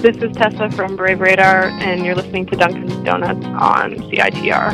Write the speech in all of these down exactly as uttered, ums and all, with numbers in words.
This is Tessa from Brave Radar, and you're listening to Dunkin's Donuts on C I T R.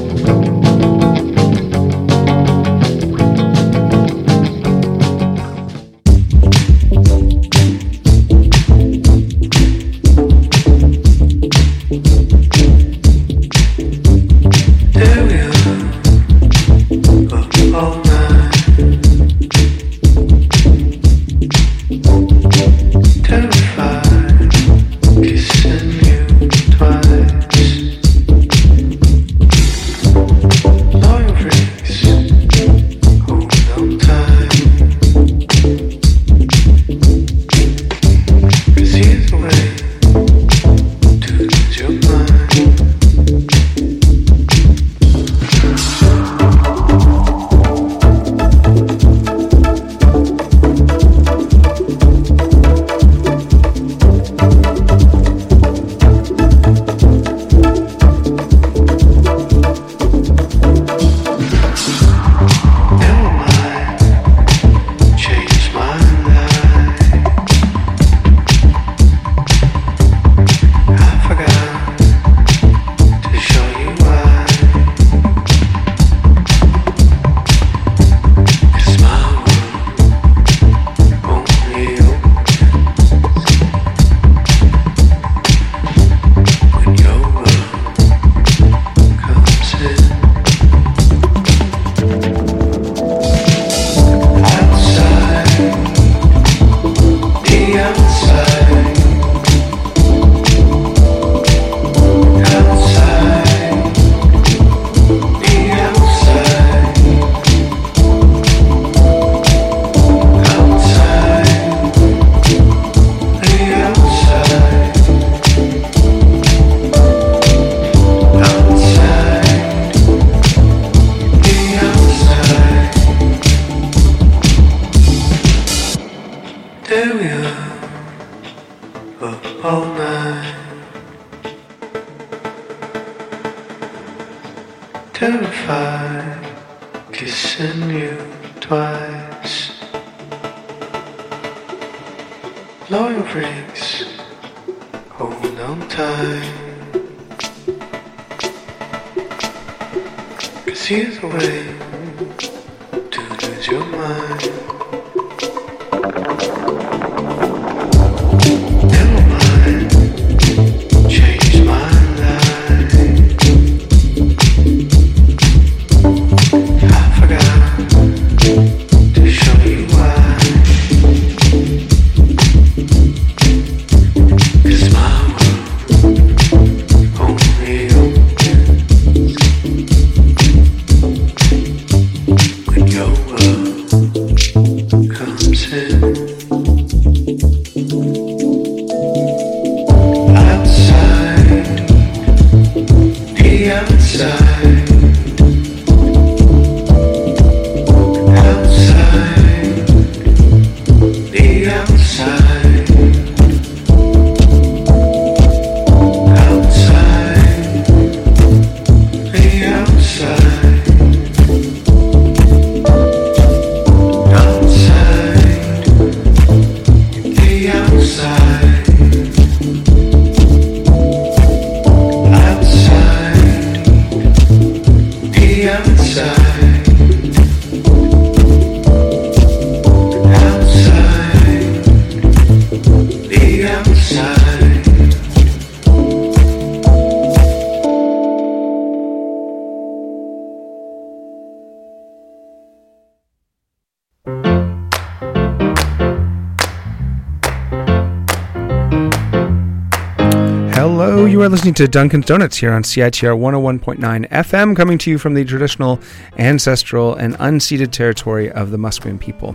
You are listening to Dunkin's Donuts here on C I T R one oh one point nine F M, coming to you from the traditional, ancestral, and unceded territory of the Musqueam people.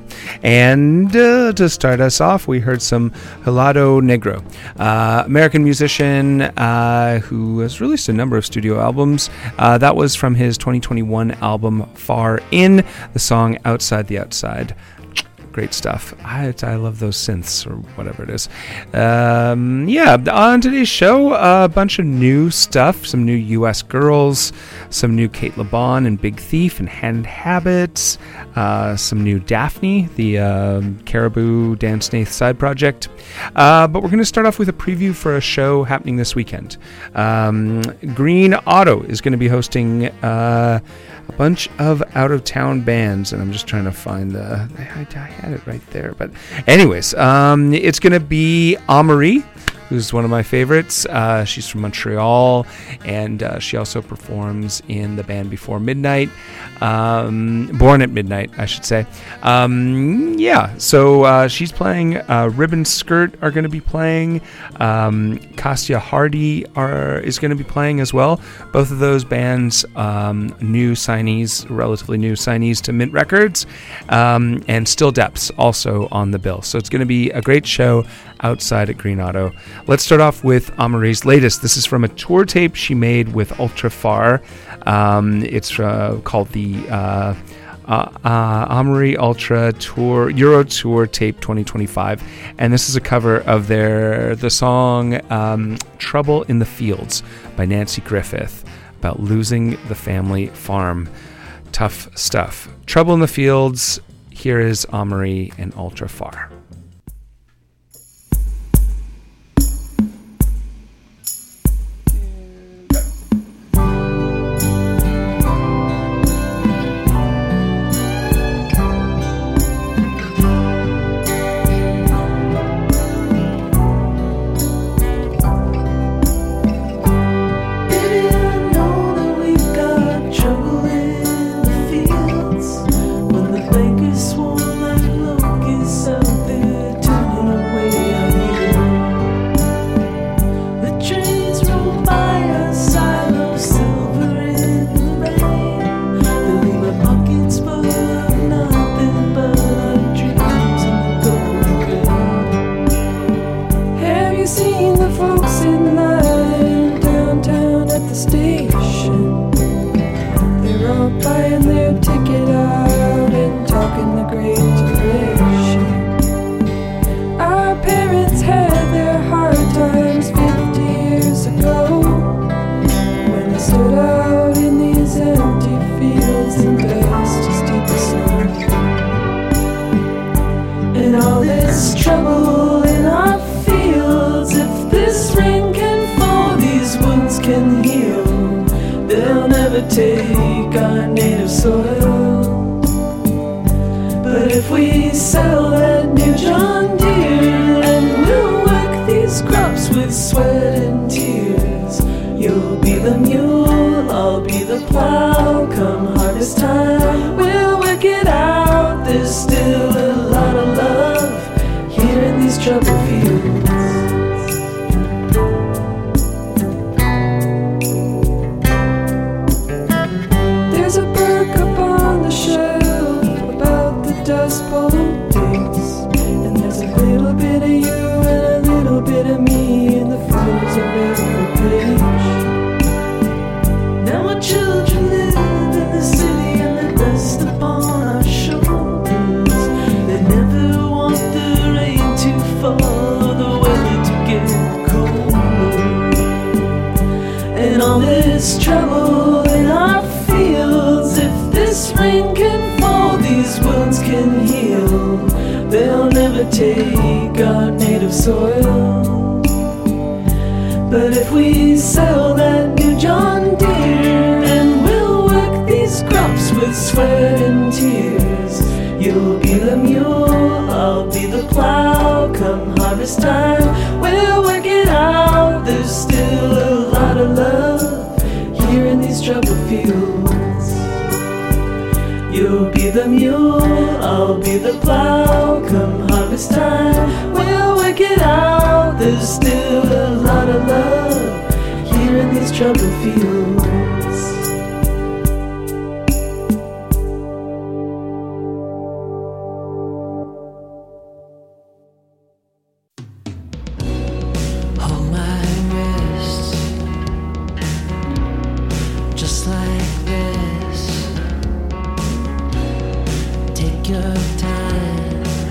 And uh, to start us off, we heard some Helado Negro, uh, American musician uh, who has released a number of studio albums. Uh, that was from his twenty twenty-one album Far In, the song Outside the Outside. great stuff. I, I love those synths or whatever it is. Um, yeah, on today's show, a bunch of new stuff. Some new U S Girls, some new Kate LeBon and Big Thief and Hand Habits, uh, some new Daphne, the uh, Caribou Dan Snaith side project. Uh, but we're going to start off with a preview for a show happening this weekend. Um, Green Auto is going to be hosting uh, a bunch of out-of-town bands, and I'm just trying to find the... I, I had it right there, but anyways, um, it's going to be Amory, who's one of my favorites. Uh, she's from Montreal, and uh, she also performs in the band Before Midnight. Um, Born at Midnight, I should say. Um, yeah, so uh, she's playing. Uh, Ribbon Skirt are going to be playing. Um, Kastia Hardy are is going to be playing as well. Both of those bands, um, new signees, relatively new signees to Mint Records, um, and Still Depths also on the bill. So it's going to be a great show outside at Green Auto. Let's start off with Amory's latest. This is from a tour tape she made with Ultra Far. Um, it's uh, called the uh, uh, uh, Amory Ultra Tour Euro Tour Tape twenty twenty-five, and this is a cover of their the song um, "Trouble in the Fields" by Nancy Griffith, about losing the family farm. Tough stuff. Trouble in the Fields. Here is Amory and Ultra Far. Take your time.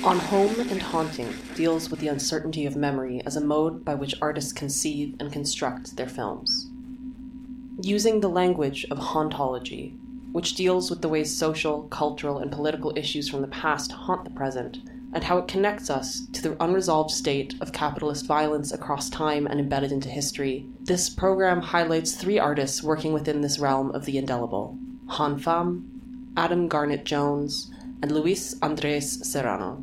On Home and Haunting deals with the uncertainty of memory as a mode by which artists conceive and construct their films. Using the language of hauntology, which deals with the ways social, cultural, and political issues from the past haunt the present, and how it connects us to the unresolved state of capitalist violence across time and embedded into history, this program highlights three artists working within this realm of the indelible: Han Pham, Adam Garnett Jones, and Luis Andres Serrano.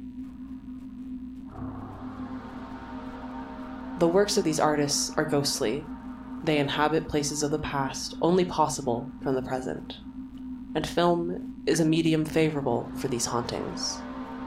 The works of these artists are ghostly. They inhabit places of the past only possible from the present, and film is a medium favorable for these hauntings.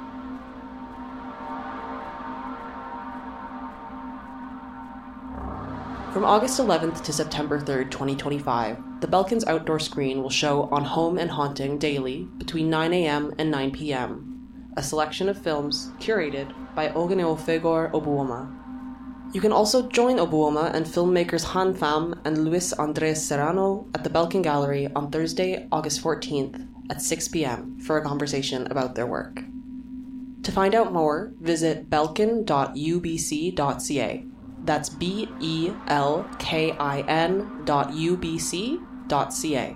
From August eleventh to September third, twenty twenty-five, the Belkins Outdoor Screen will show On Home and Haunting daily between nine a.m. and nine p.m., a selection of films curated by Ogeneo-Fegor Obuoma. You can also join Obuoma and filmmakers Han Pham and Luis Andres Serrano at the Belkin Gallery on Thursday, August fourteenth at six p.m. for a conversation about their work. To find out more, visit belkin dot u b c dot c a. That's B E L K I N dot U B C dot C A.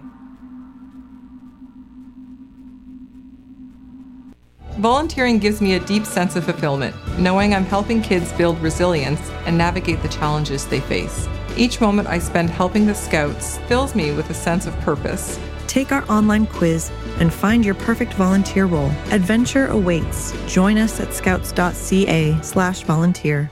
Volunteering gives me a deep sense of fulfillment, knowing I'm helping kids build resilience and navigate the challenges they face. Each moment I spend helping the Scouts fills me with a sense of purpose. Take our online quiz and find your perfect volunteer role. Adventure awaits. Join us at scouts.ca slash volunteer.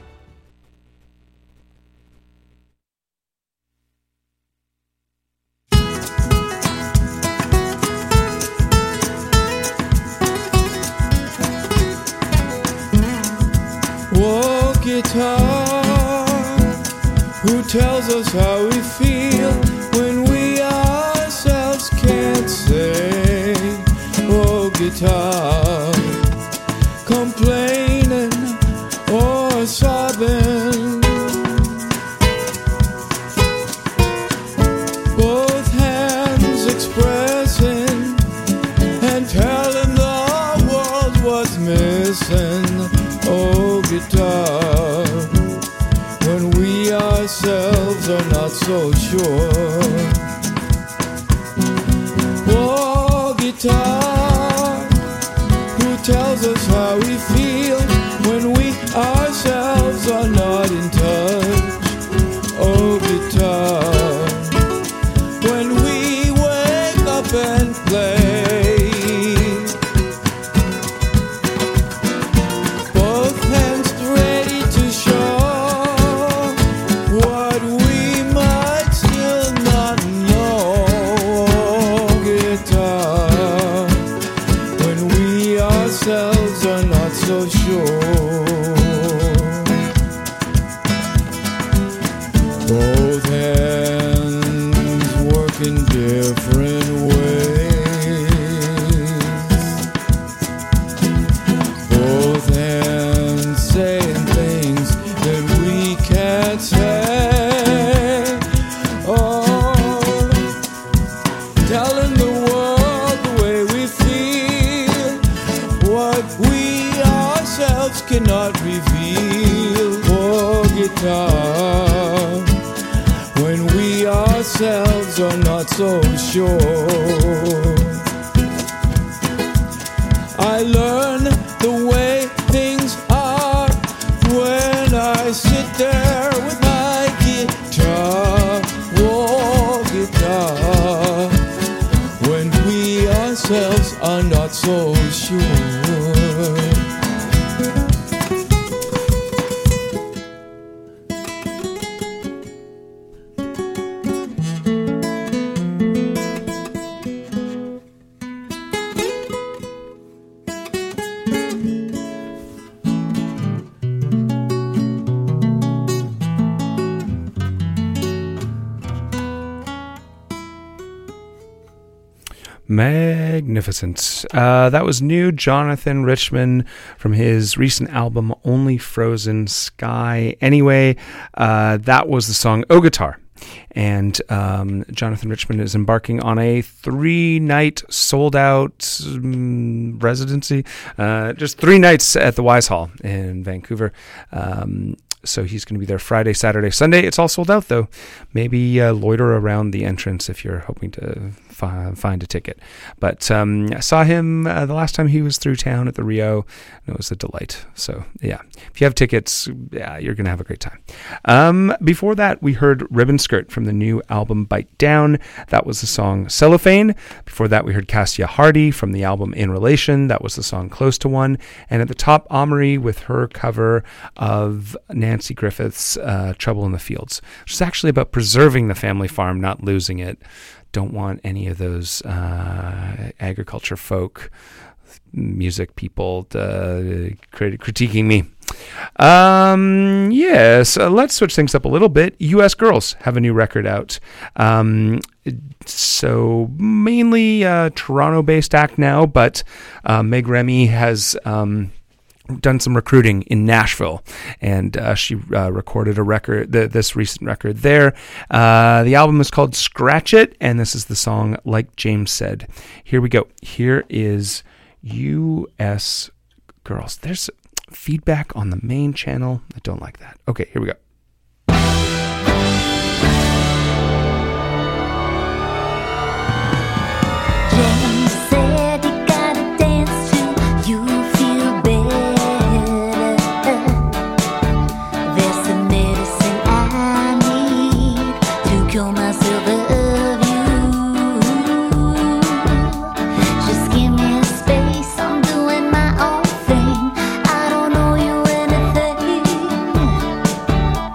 Whoa, guitar, who tells us how we feel when we ourselves can't say? Whoa, guitar, complaining or sobbing, both hands expressing and telling the world what's missing. Oh, guitar, when we ourselves are not so sure. Oh, guitar, who tells us how we feel when we ourselves are not in touch. Oh, guitar, when we wake up and play, are not so sure. Both hands work in different ways. Both hands saying things that we can't say. Oh, telling the world the way we feel, what we ourselves cannot reveal. Oh, guitar, when we ourselves are not so sure. I learn the way things are when I sit there with my guitar. Oh, guitar, when we ourselves are not so sure. Magnificent. Uh, that was new Jonathan Richman from his recent album Only Frozen Sky. Anyway, uh, that was the song Oh Guitar. And um, Jonathan Richman is embarking on a three-night sold-out um, residency. Uh, just three nights at the Wise Hall in Vancouver. Um, so he's going to be there Friday, Saturday, Sunday. It's all sold out, though. Maybe uh, loiter around the entrance if you're hoping to fi- find a ticket. But um, I saw him uh, the last time he was through town at the Rio, and it was a delight. So, yeah, if you have tickets, yeah, you're going to have a great time. Um, before that, we heard Ribbon Skirt from the new album Bite Down. That was the song Cellophane. Before that, we heard Cassia Hardy from the album In Relation. That was the song Close to One. And at the top, Amory with her cover of Nancy Griffith's uh, Trouble in the Fields, which is actually about preserving the family farm, not losing it. Don't want any of those uh, agriculture folk music people uh, crit- critiquing me. Um, yes, uh, let's switch things up a little bit. U S Girls have a new record out. Um, so mainly uh, Toronto-based act now, but uh, Meg Remy has um, done some recruiting in Nashville, and uh, she uh, recorded a record, th- this recent record there. Uh, the album is called Scratch It, and this is the song Like James Said. Here we go. Here is U S Girls. There's feedback on the main channel. I don't like that. Okay, here we go. James said you gotta dance till you feel better. There's some medicine I need to cure myself of you. Just give me space, I'm doing my own thing. I don't know you anything.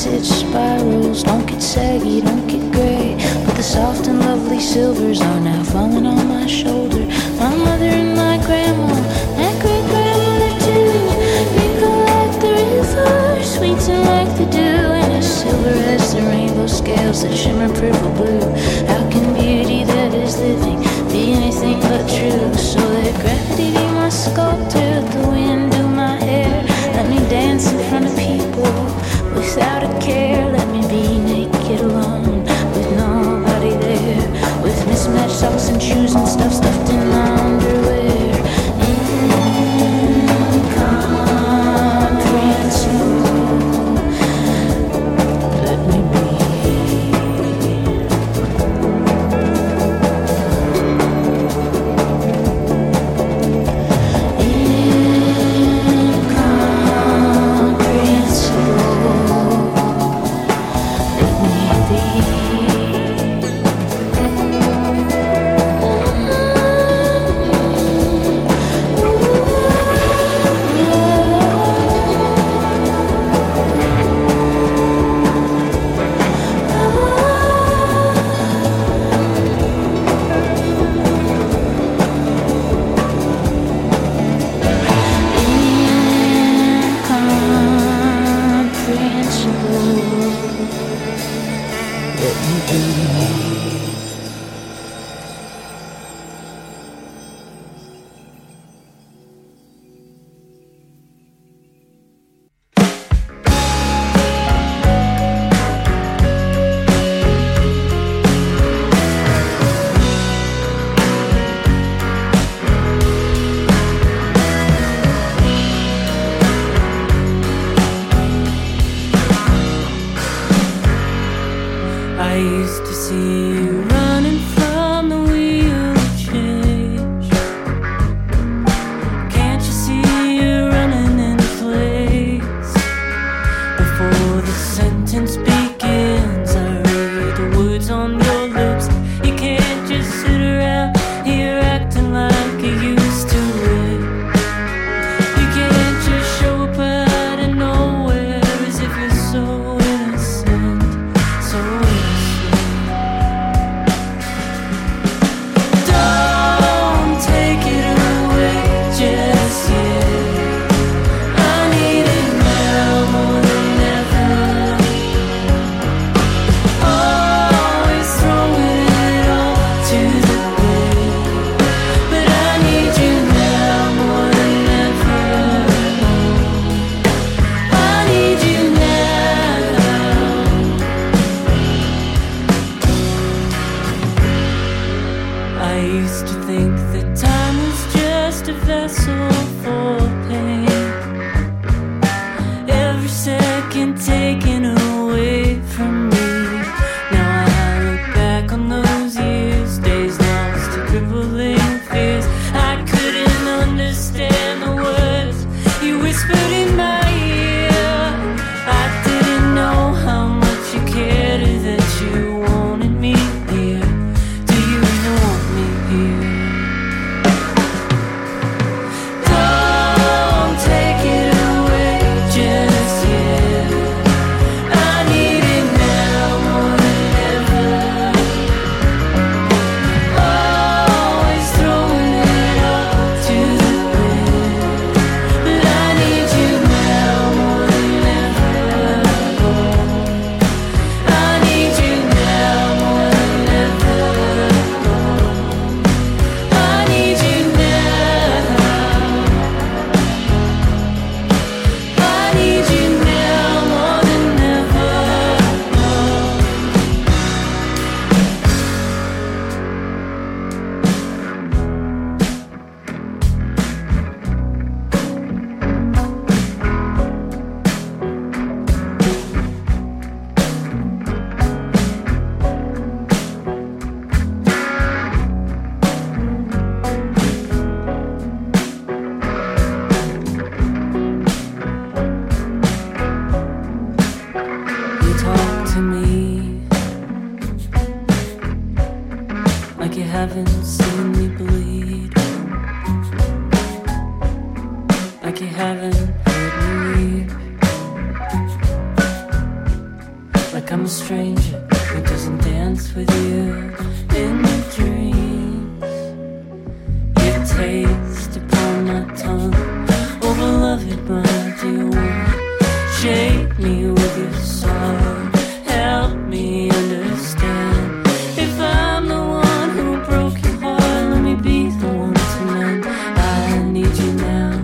message spirals. Don't get saggy, don't get gray. But the soft and lovely silvers are now falling on my shoulder. My mother and my grandma, my great grandmother too. Wrinkle like the river, sweeten like the dew, and as silver as the rainbow scales that shimmer purple blue. How can beauty that is living be anything but true? So let gravity be my sculptor, the wind do my hair. Let me dance in front of people without a care. Let me be naked alone with nobody there, with mismatched socks and shoes and stuff stuffed in my underwear. Incomprehensible. Let me be. I used to see you running from the wheel of change. Can't you see you're running in place? Before the sentence begins, I read the words on your lips. You can't just sit around here acting like you used to live. You can't just show up out of nowhere as if you're so innocent, so innocent. Don't take it away just yet. I need it now more than ever. Always throwing it all to the wind, but I need you now more than ever. I need you now. I used to think that time was just a vessel for pain. Every second taken away from me. Now I look back on those years, days lost to crippling fears. I couldn't understand the words you whispered in my ear. I didn't know how much you cared or that you wanted me here. Do you even want me here? Don't take it away just yet. I need it now more than ever. Always throwing it all to the wind, but I need you now more than ever. I need you now more than ever. I need you now. I need you now more than ever. You talk to me like you haven't seen me bleed, like you haven't heard me weep. a stranger who doesn't dance with you in your dreams. Your taste upon my tongue, oh beloved, my dear one, shake me with your sorrow, help me understand. If I'm the one who broke your heart, let me be the one to mend. I need you now.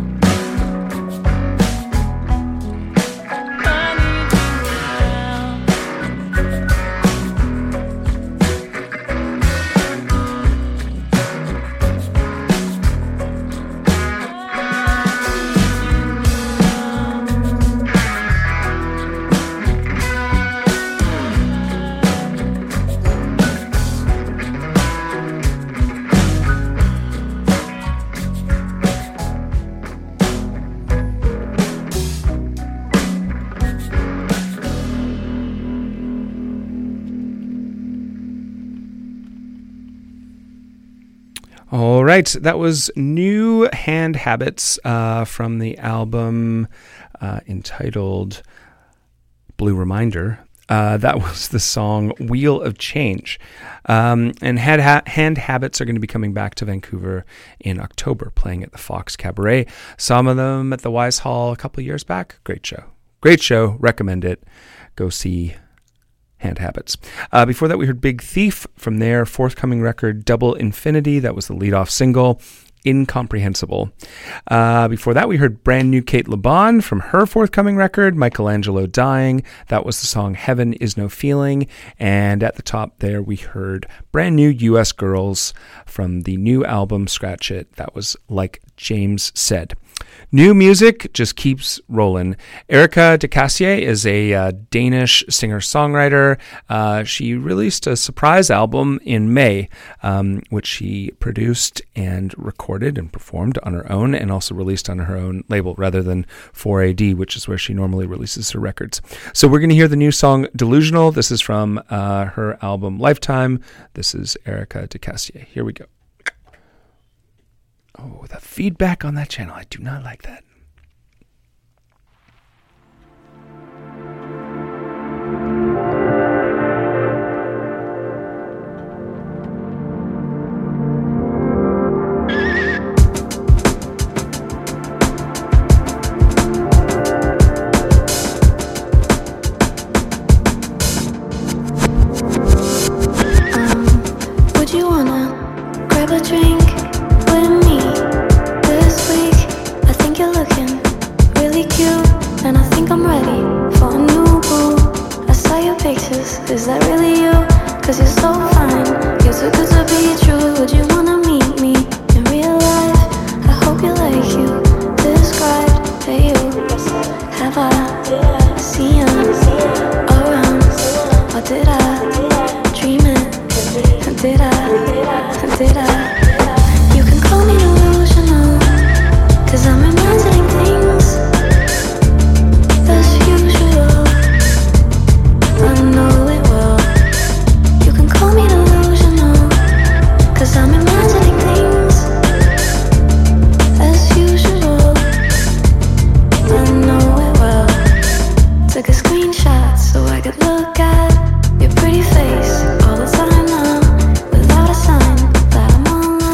All right, that was New Hand Habits uh, from the album uh, entitled Blue Reminder. Uh, that was the song Wheel of Change. Um, and Hand, ha- Hand Habits are going to be coming back to Vancouver in October, playing at the Fox Cabaret. Some of them at the Wise Hall a couple of years back. Great show. Great show. Recommend it. Go see Hand Habits. Uh, before that, we heard Big Thief from their forthcoming record, Double Infinity. That was the lead-off single, Incomprehensible. Uh, before that, we heard brand new Kate LeBon from her forthcoming record, Michelangelo Dying. That was the song Heaven Is No Feeling. And at the top there, we heard brand new U S Girls from the new album, Scratch It. That was Like James Said. New music just keeps rolling. Erica de Cassier is a uh, Danish singer-songwriter. Uh, she released a surprise album in May, um, which she produced and recorded and performed on her own, and also released on her own label rather than four A D, which is where she normally releases her records. So we're going to hear the new song Delusional. This is from uh, her album Lifetime. This is Erica de Cassier. Here we go. Oh, the feedback on that channel. I do not like that. Um, would you wanna grab a drink with me this week? I think you're looking really cute, and I think I'm ready for a new boo. I saw your pictures, is that really you? Cause you're so fine, you're too good to be true. Would you wanna meet me in real life? I hope you like you described. Hey you, have I seen you around? Or did I dream it? Did I, did I? You can call me delusional, cause I'm imagining things as usual. I know it well. You can call me delusional, cause I'm imagining things as usual. I know it well. Took a screenshot so I could look at your pretty face all the time now, without a sign that I'm online.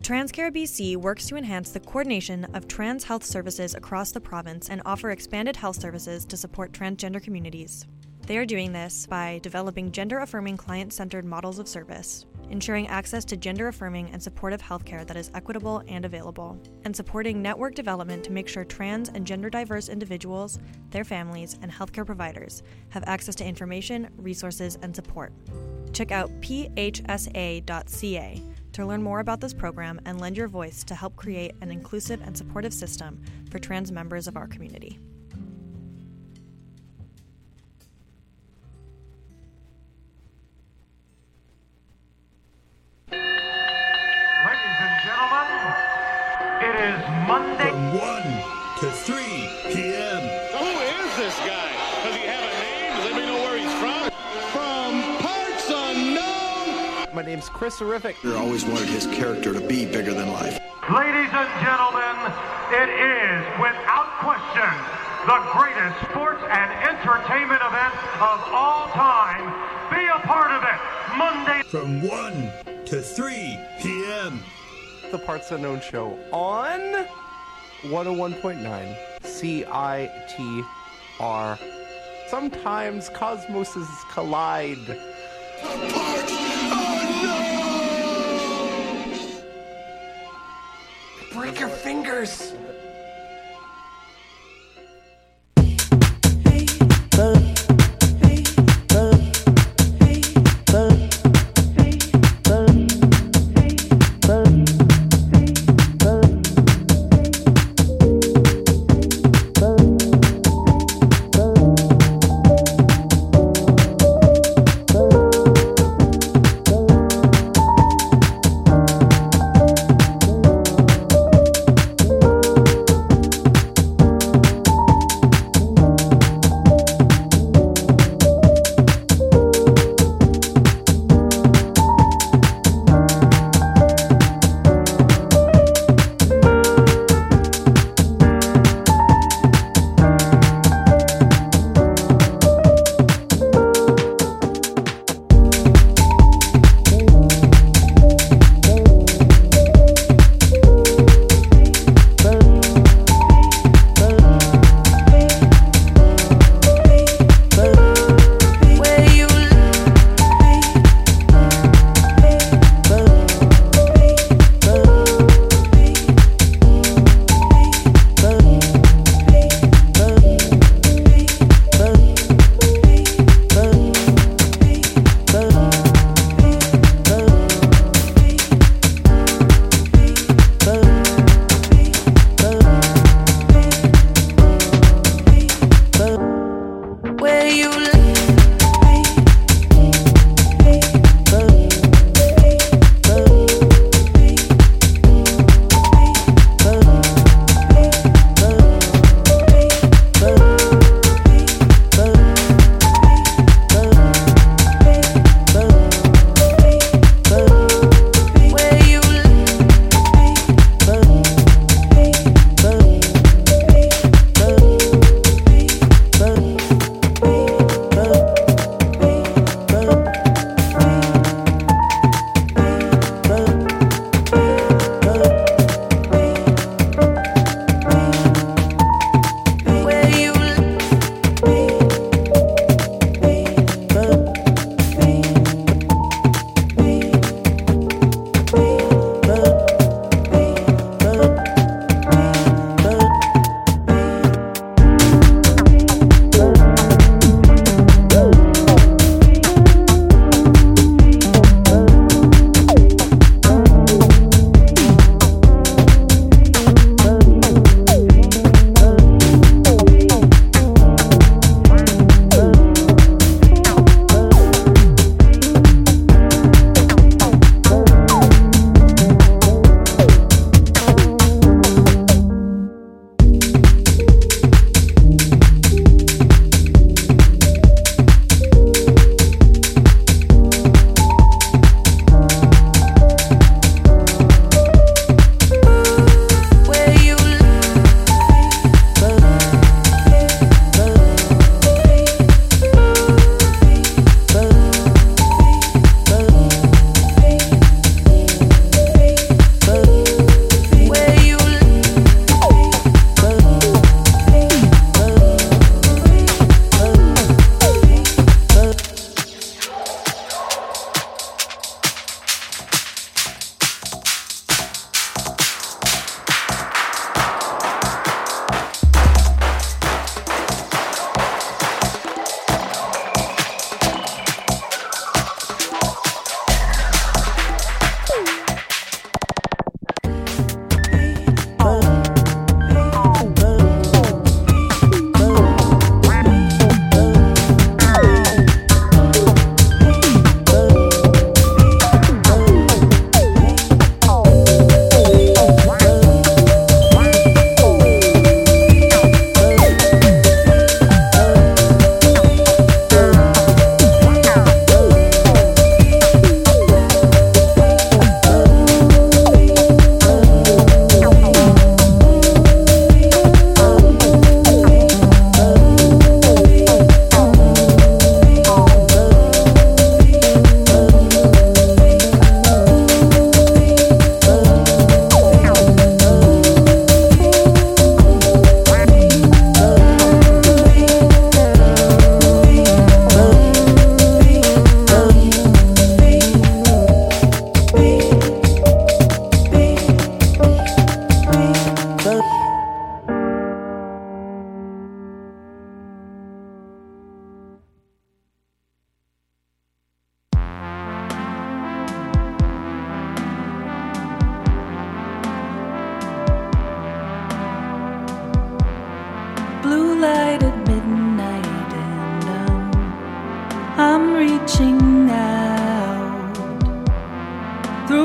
TransCare B C works to enhance the coordination of trans health services across the province and offer expanded health services to support transgender communities. They are doing this by developing gender-affirming client-centered models of service, ensuring access to gender-affirming and supportive healthcare that is equitable and available, and supporting network development to make sure trans and gender-diverse individuals, their families, and healthcare providers have access to information, resources, and support. Check out p h s a dot c a to learn more about this program and lend your voice to help create an inclusive and supportive system for trans members of our community. Ladies and gentlemen, it is Monday. From one to three p.m. Who is this guy? Does he have a name? Does anybody know where he's from? From parts unknown. My name's Chris Horrific. I always wanted his character to be bigger than life. Ladies and gentlemen, it is, without question, the greatest sports and entertainment event of all time. Be a part of it, Monday. From one to three p.m. The Parts Unknown Show on one oh one point nine C I T R. Sometimes cosmoses collide. Parts Unknown! Break your fingers!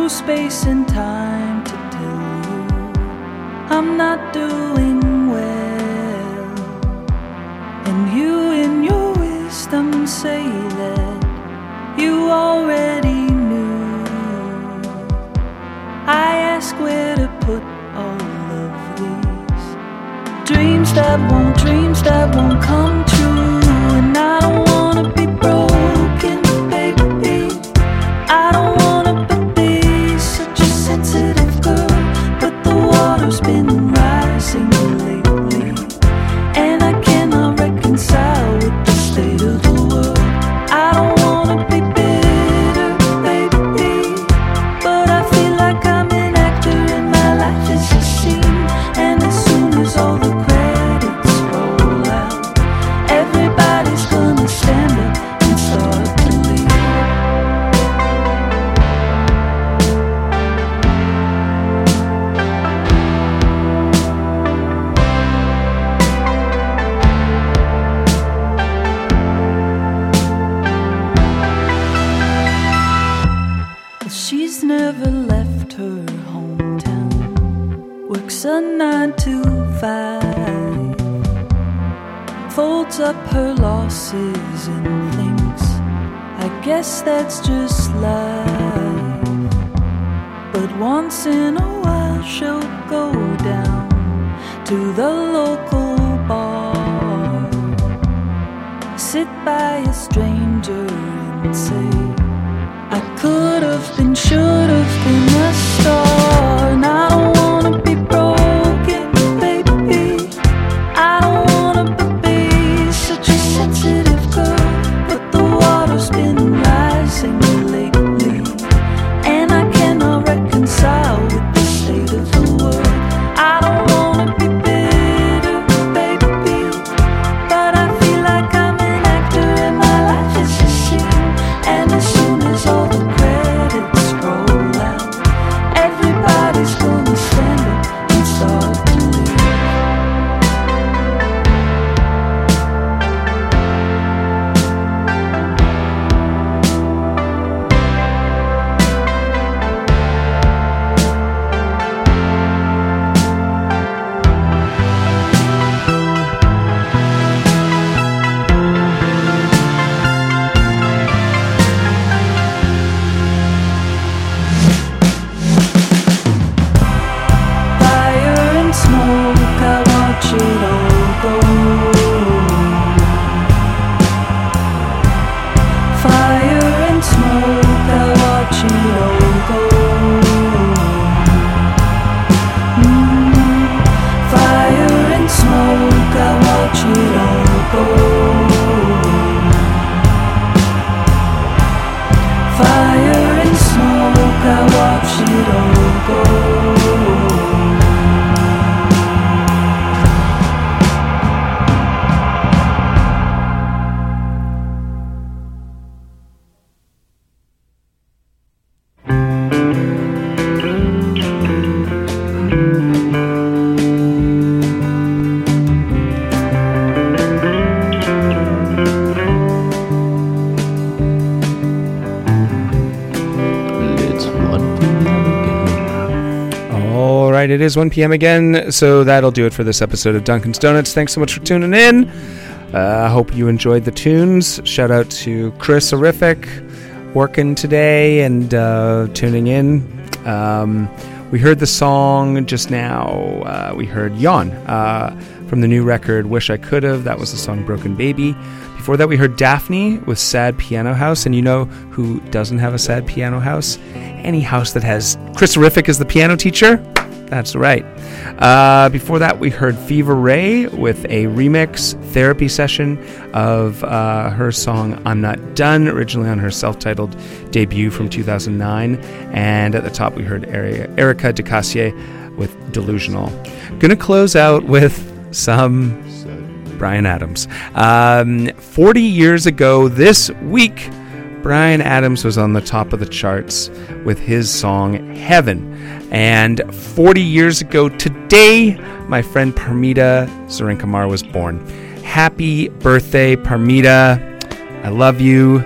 through space and time to tell you I'm not doing well. And you in your wisdom say that you already knew. I ask where to put all of these dreams that won't, dreams that won't come true. And I don't wanna be broken, baby. I don't wanna be such a sensitive girl, but the water's been rising lately, and I cannot reconcile with the state of the world. I don't wanna be bitter, baby, but I feel like I'm an actor and my life is a scene. And as soon as all the credits roll out, everybody's gonna stand up and start to leave. She's never left her hometown, works a nine to five, folds up her losses and thinks, I guess that's just life. But once in a while she'll go down to the local bar, sit by a stranger and say, I could have been, should have been a star. And I don't wanna be broken, baby. I don't wanna be such a sensitive girl, but the water's been rising lately, and I cannot reconcile with the state of the world. I don't wanna be bitter, baby, but I feel like I'm an actor and my life is a scene. And as soon as all the credits roll out, everybody's gonna stand up and start to leave. Fire and smoke, I watch it all go. Fire and smoke, I watch it all go. Mm. Fire and smoke, I watch it all go. Fire and smoke, I watch it all go. All right, it is one p.m. again, so that'll do it for this episode of Dunkin's Donuts. Thanks so much for tuning in. I uh, hope you enjoyed the tunes. Shout out to Chris Horrific, working today and uh, tuning in. Um, we heard the song just now. Uh, we heard Yawn uh, from the new record Wish I Could've. That was the song Broken Baby. Before that, we heard Daphne with Sad Piano House. And you know who doesn't have a sad piano house? Any house that has Chris Horrific as the piano teacher. That's right. Uh, before that, we heard Fever Ray with a remix therapy session of uh, her song I'm Not Done, originally on her self-titled debut from two thousand nine. And at the top, we heard Erica DeCassier with Delusional. Gonna close out with some Bryan Adams. Um, forty years ago this week, Bryan Adams was on the top of the charts with his song Heaven. And forty years ago today, my friend Parmita Sarinkumar was born. Happy birthday, Parmita. I love you.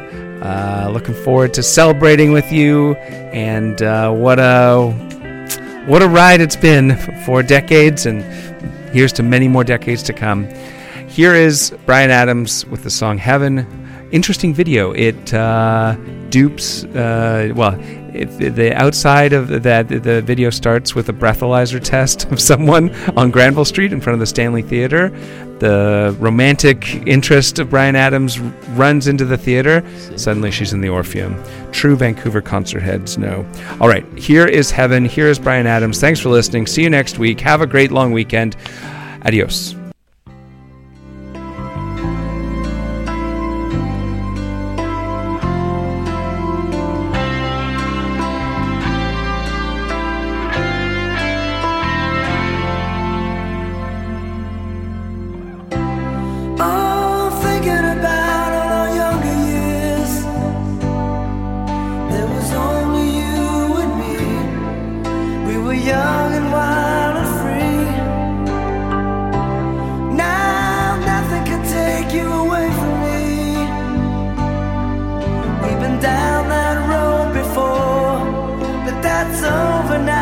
Uh, looking forward to celebrating with you, and uh, what a what a ride it's been for decades, and here's to many more decades to come. Here is Bryan Adams with the song Heaven. Interesting video. It uh, dupes, uh, well, it, the outside of that, the video starts with a breathalyzer test of someone on Granville Street in front of the Stanley Theater. The romantic interest of Bryan Adams runs into the theater. Suddenly she's in the Orpheum. True Vancouver concert heads know. All right, here is Heaven. Here is Bryan Adams. Thanks for listening. See you next week. Have a great long weekend. Adios. Down that road before, but that's over now.